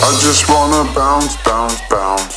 I just wanna bounce, bounce, bounce.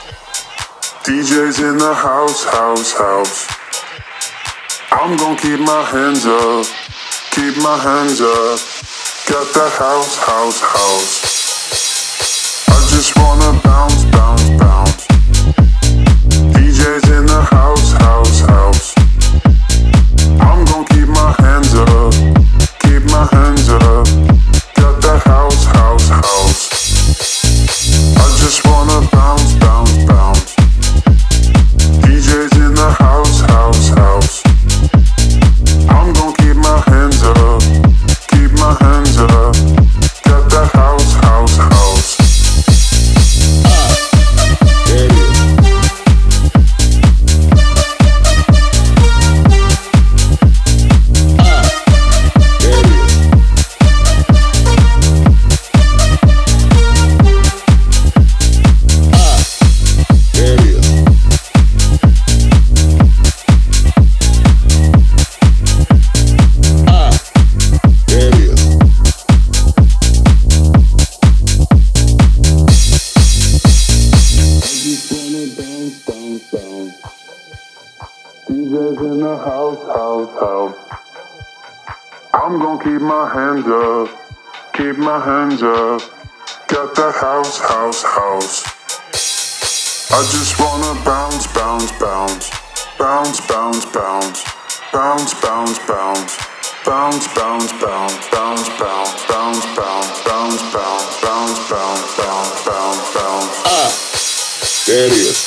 DJ's in the house, house, house. I'm gonna keep my hands up, keep my hands up. Got that house, house, house. I just wanna bounce, bounce, bounce. DJ's in the house, house, house. I'm gonna keep my hands up, keep my hands up. Got that house, house, house. I just wanna bounce, bounce, bounce. DJ's in the house, house, house. I'm gonna keep my hands up, keep my hands up. Got that house, house, house. There it is. There it is. There it is. There it is. I just wanna bounce, bounce, bounce. DJ's in the house, house, house. I'm gonna keep my hands up, keep my hands up. Got that house, house, house. I just wanna bounce, bounce, bounce. Bounce, bounce, bounce. Bounce, bounce, bounce. Bounce, bounce, bounce. Bounce, bounce, bounce, bounce. Bounce, bounce, bounce, bounce, bounce, bounce, bounce. There it is.